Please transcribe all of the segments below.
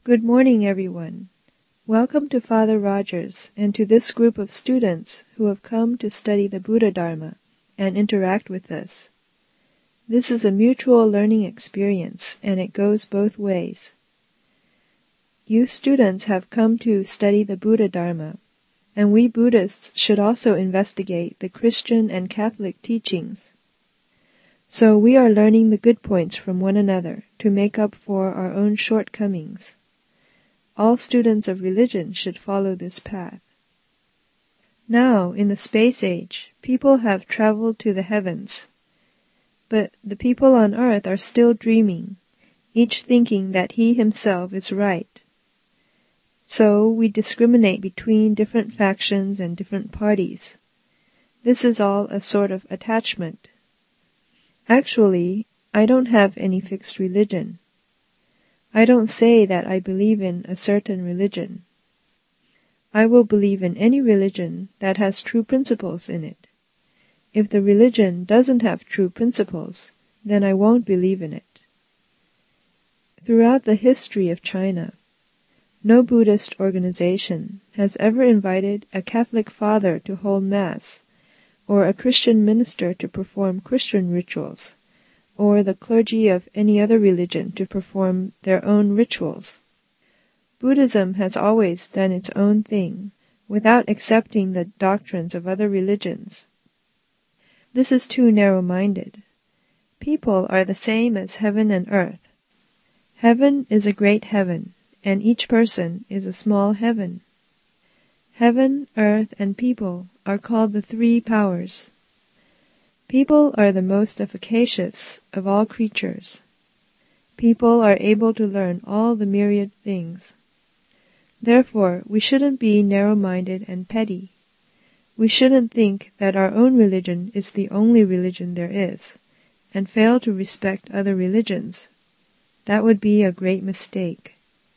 Good morning, everyone. Welcome to Father Rogers and to this group of students who have come to study the Buddha Dharma and interact with us. This is a mutual learning experience, and it goes both ways. You students have come to study the Buddha Dharma, and we Buddhists should also investigate the Christian and Catholic teachings. So we are learning the good points from one another to make up for our own shortcomings. All students of religion should follow this path. Now, in the space age, people have traveled to the heavens, but the people on earth are still dreaming, each thinking that he himself is right. So we discriminate between different factions and different parties. This is all a sort of attachment. Actually, I don't have any fixed religion. I don't say that I believe in a certain religion. I will believe in any religion that has true principles in it. If the religion doesn't have true principles, then I won't believe in it. Throughout the history of China, no Buddhist organization has ever invited a Catholic father to hold Mass, or a Christian minister to perform Christian rituals, or the clergy of any other religion to perform their own rituals. Buddhism has always done its own thing, without accepting the doctrines of other religions. This is too narrow-minded. People are the same as heaven and earth. Heaven is a great heaven, and each person is a small heaven. Heaven, earth, and people are called the three powers. People are the most efficacious of all creatures. People are able to learn all the myriad things. Therefore, we shouldn't be narrow-minded and petty. We shouldn't think that our own religion is the only religion there is, and fail to respect other religions. That would be a great mistake.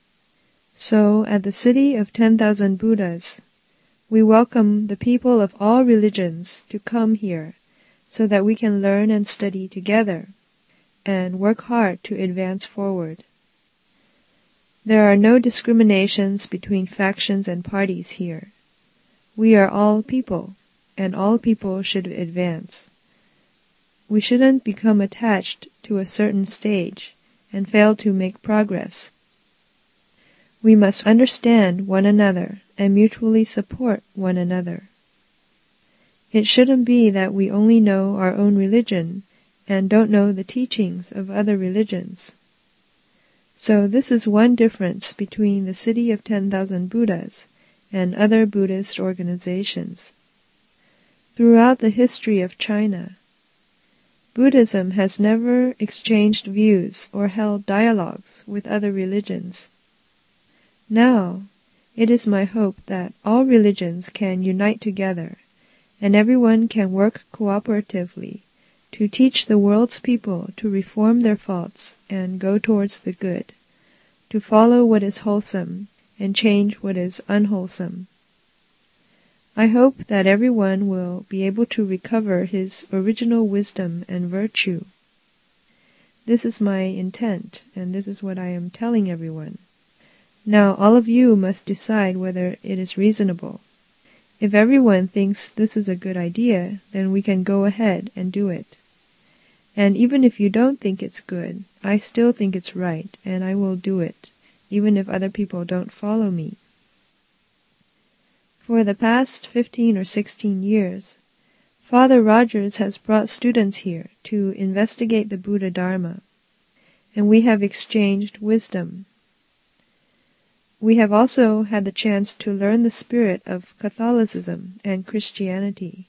So, at the City of 10,000 Buddhas, we welcome the people of all religions to come here, so that we can learn and study together, and work hard to advance forward. There are no discriminations between factions and parties here. We are all people, and all people should advance. We shouldn't become attached to a certain stage, and fail to make progress. We must understand one another, and mutually support one another. It shouldn't be that we only know our own religion and don't know the teachings of other religions. So this is one difference between the City of 10,000 Buddhas and other Buddhist organizations. Throughout the history of China, Buddhism has never exchanged views or held dialogues with other religions. Now, it is my hope that all religions can unite together, and everyone can work cooperatively to teach the world's people to reform their faults and go towards the good, to follow what is wholesome and change what is unwholesome. I hope that everyone will be able to recover his original wisdom and virtue. This is my intent, and this is what I am telling everyone. Now all of you must decide whether it is reasonable. If everyone thinks this is a good idea, then we can go ahead and do it. And even if you don't think it's good, I still think it's right, and I will do it, even if other people don't follow me. For the past 15 or 16 years, Father Rogers has brought students here to investigate the Buddha Dharma, and we have exchanged wisdom. We have also had the chance to learn the spirit of Catholicism and Christianity.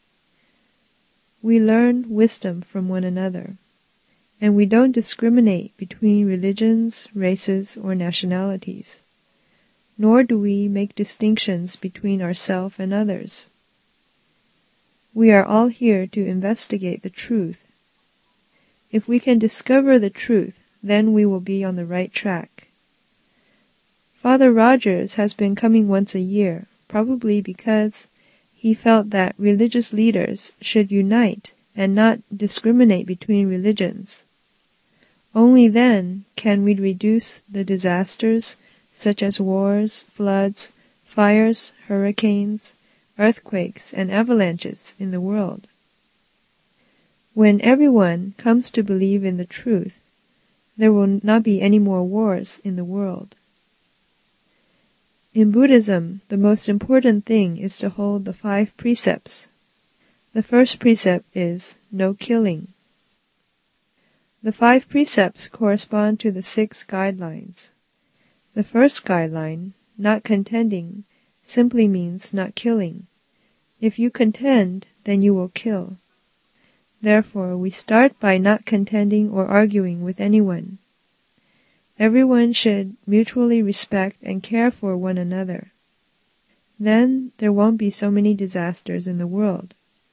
We learn wisdom from one another, and we don't discriminate between religions, races, or nationalities, nor do we make distinctions between ourselves and others. We are all here to investigate the truth. If we can discover the truth, then we will be on the right track. Father Rogers has been coming once a year, probably because he felt that religious leaders should unite and not discriminate between religions. Only then can we reduce the disasters such as wars, floods, fires, hurricanes, earthquakes, and avalanches in the world. When everyone comes to believe in the truth, there will not be any more wars in the world. In Buddhism, the most important thing is to hold the 5 precepts. The first precept is no killing. The 5 precepts correspond to the 6 guidelines. The first guideline, not contending, simply means not killing. If you contend, then you will kill. Therefore, we start by not contending or arguing with anyone. Everyone should mutually respect and care for one another. Then there won't be so many disasters in the world.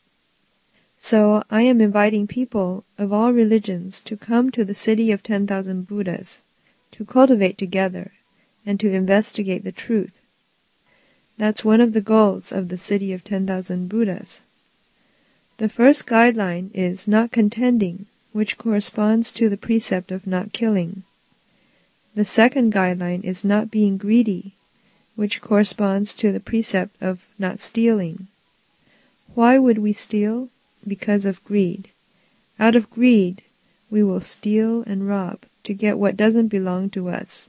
So I am inviting people of all religions to come to the city of 10,000 Buddhas, to cultivate together, and to investigate the truth. That's one of the goals of the city of 10,000 Buddhas. The first guideline is not contending, which corresponds to the precept of not killing. The second guideline is not being greedy, which corresponds to the precept of not stealing. Why would we steal? Because of greed. Out of greed, we will steal and rob to get what doesn't belong to us.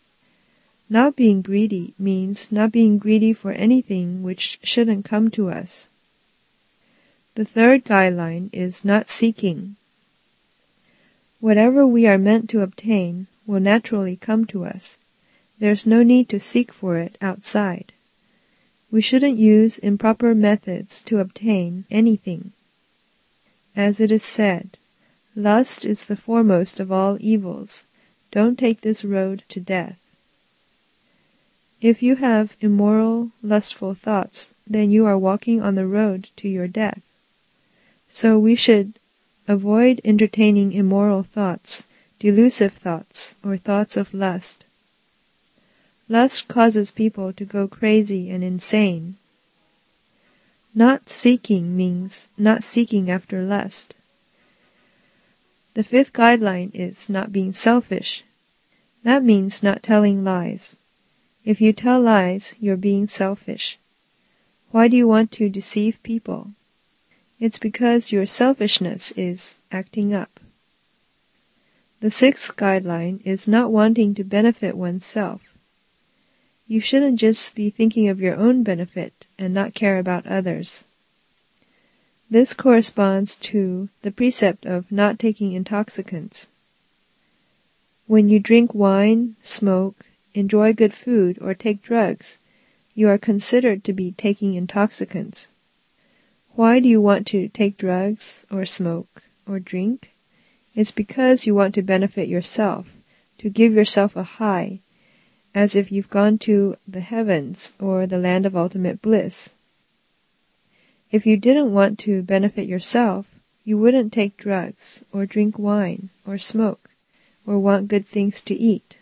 Not being greedy means not being greedy for anything which shouldn't come to us. The third guideline is not seeking. Whatever we are meant to obtain will naturally come to us. There's no need to seek for it outside. We shouldn't use improper methods to obtain anything. As it is said, lust is the foremost of all evils. Don't take this road to death. If you have immoral, lustful thoughts, then you are walking on the road to your death. So we should avoid entertaining immoral thoughts, delusive thoughts, or thoughts of lust. Lust causes people to go crazy and insane. Not seeking means not seeking after lust. The fifth guideline is not being selfish. That means not telling lies. If you tell lies, you're being selfish. Why do you want to deceive people? It's because your selfishness is acting up. The sixth guideline is not wanting to benefit oneself. You shouldn't just be thinking of your own benefit and not care about others. This corresponds to the precept of not taking intoxicants. When you drink wine, smoke, enjoy good food, or take drugs, you are considered to be taking intoxicants. Why do you want to take drugs, or smoke, or drink? It's because you want to benefit yourself, to give yourself a high, as if you've gone to the heavens or the land of ultimate bliss. If you didn't want to benefit yourself, you wouldn't take drugs, or drink wine, or smoke, or want good things to eat.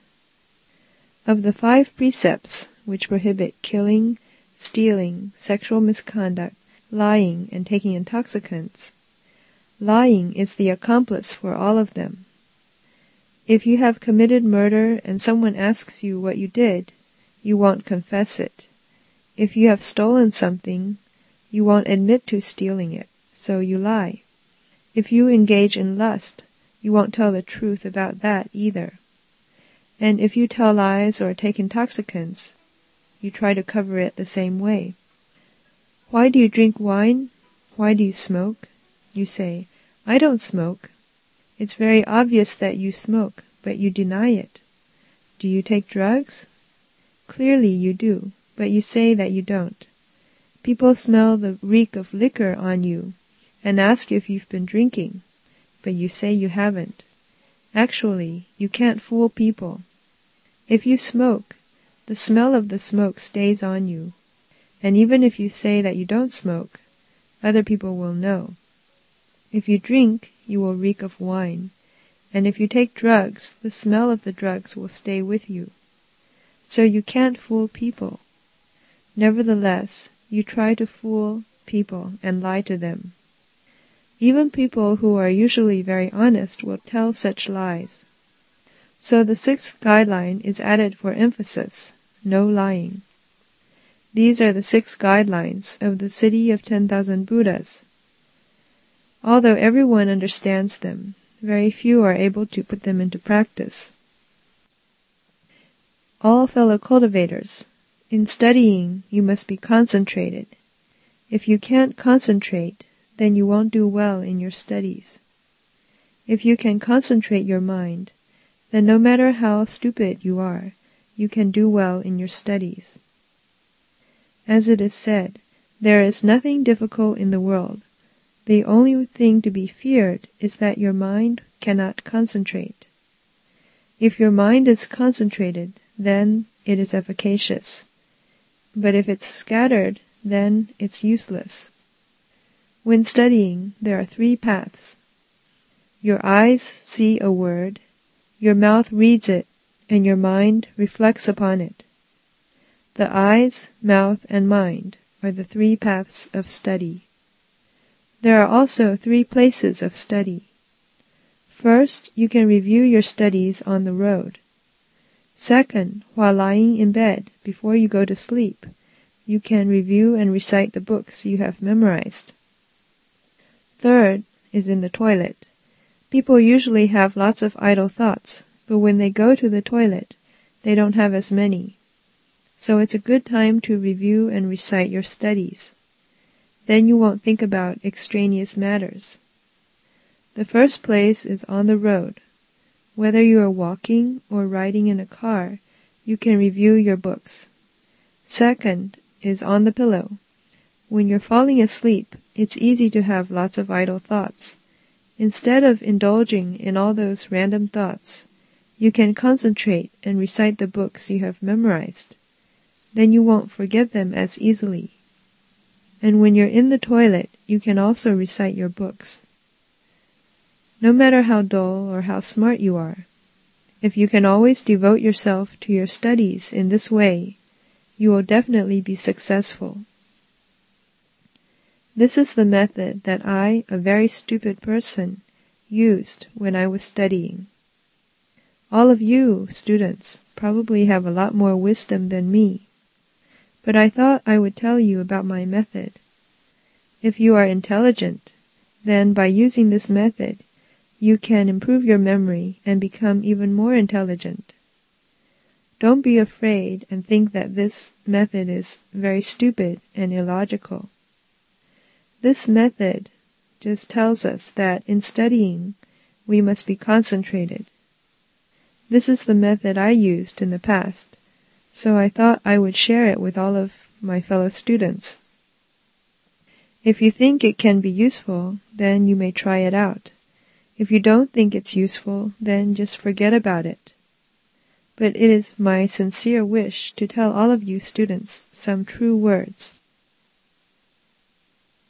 Of the 5 precepts which prohibit killing, stealing, sexual misconduct, lying, and taking intoxicants, lying is the accomplice for all of them. If you have committed murder and someone asks you what you did, you won't confess it. If you have stolen something, you won't admit to stealing it, so you lie. If you engage in lust, you won't tell the truth about that either. And if you tell lies or take intoxicants, you try to cover it the same way. Why do you drink wine? Why do you smoke? You say, I don't smoke. It's very obvious that you smoke, but you deny it. Do you take drugs? Clearly you do, but you say that you don't. People smell the reek of liquor on you and ask if you've been drinking, but you say you haven't. Actually, you can't fool people. If you smoke, the smell of the smoke stays on you, and even if you say that you don't smoke, other people will know. If you drink, you will reek of wine, and if you take drugs, the smell of the drugs will stay with you. So you can't fool people. Nevertheless, you try to fool people and lie to them. Even people who are usually very honest will tell such lies. So the sixth guideline is added for emphasis: no lying. These are the 6 guidelines of the City of 10,000 Buddhas. Although everyone understands them, very few are able to put them into practice. All fellow cultivators, in studying you must be concentrated. If you can't concentrate, then you won't do well in your studies. If you can concentrate your mind, then no matter how stupid you are, you can do well in your studies. As it is said, there is nothing difficult in the world. The only thing to be feared is that your mind cannot concentrate. If your mind is concentrated, then it is efficacious. But if it's scattered, then it's useless. When studying, there are 3 paths. Your eyes see a word, your mouth reads it, and your mind reflects upon it. The eyes, mouth, and mind are the 3 paths of study. There are also 3 places of study. First, you can review your studies on the road. Second, while lying in bed before you go to sleep, you can review and recite the books you have memorized. Third is in the toilet. People usually have lots of idle thoughts, but when they go to the toilet, they don't have as many. So it's a good time to review and recite your studies. Then you won't think about extraneous matters. The first place is on the road. Whether you are walking or riding in a car, you can review your books. Second is on the pillow. When you're falling asleep, it's easy to have lots of idle thoughts. Instead of indulging in all those random thoughts, you can concentrate and recite the books you have memorized. Then you won't forget them as easily. And when you're in the toilet, you can also recite your books. No matter how dull or how smart you are, if you can always devote yourself to your studies in this way, you will definitely be successful. This is the method that I, a very stupid person, used when I was studying. All of you, students, probably have a lot more wisdom than me, but I thought I would tell you about my method. If you are intelligent, then by using this method, you can improve your memory and become even more intelligent. Don't be afraid and think that this method is very stupid and illogical. This method just tells us that in studying, we must be concentrated. This is the method I used in the past, so I thought I would share it with all of my fellow students. If you think it can be useful, then you may try it out. If you don't think it's useful, then just forget about it. But it is my sincere wish to tell all of you students some true words.